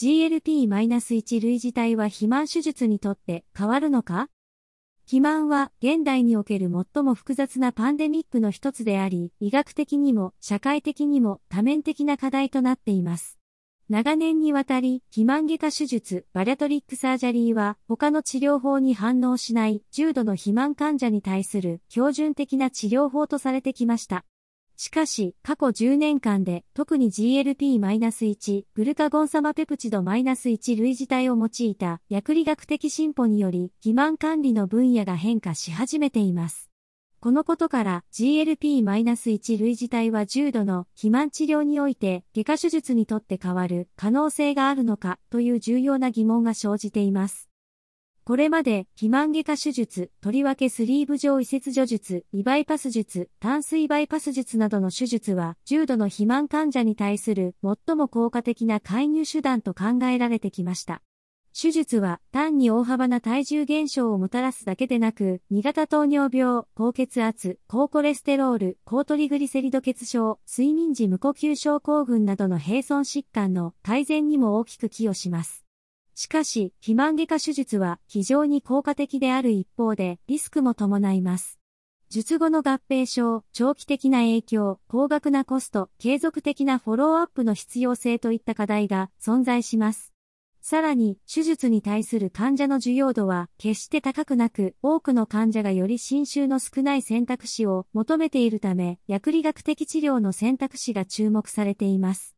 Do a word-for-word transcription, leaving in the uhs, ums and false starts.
ジーエルピーいち 類似体は肥満手術にとって変わるのか？肥満は現代における最も複雑なパンデミックの一つであり、医学的にも社会的にも多面的な課題となっています。長年にわたり、肥満外科手術、バリャトリックサージャリーは他の治療法に反応しない重度の肥満患者に対する標準的な治療法とされてきました。しかし、過去じゅうねんかんで特に ジーエルピーいち、グルカゴンサマペプチド いち 類似体を用いた薬理学的進歩により、肥満管理の分野が変化し始めています。このことから ジーエルピーいち 類似体は重度の肥満治療において外科手術にとって変わる可能性があるのかという重要な疑問が生じています。これまで肥満外科手術、とりわけスリーブ状移切除術、胃バイパス術、炭水バイパス術などの手術は重度の肥満患者に対する最も効果的な介入手段と考えられてきました。手術は単に大幅な体重減少をもたらすだけでなく、に型糖尿病、高血圧、高コレステロール、高トリグリセリド血症、睡眠時無呼吸症候群などの併存疾患の改善にも大きく寄与します。しかし、肥満外科手術は非常に効果的である一方で、リスクも伴います。術後の合併症、長期的な影響、高額なコスト、継続的なフォローアップの必要性といった課題が存在します。さらに、手術に対する患者の需要度は決して高くなく、多くの患者がより侵襲の少ない選択肢を求めているため、薬理学的治療の選択肢が注目されています。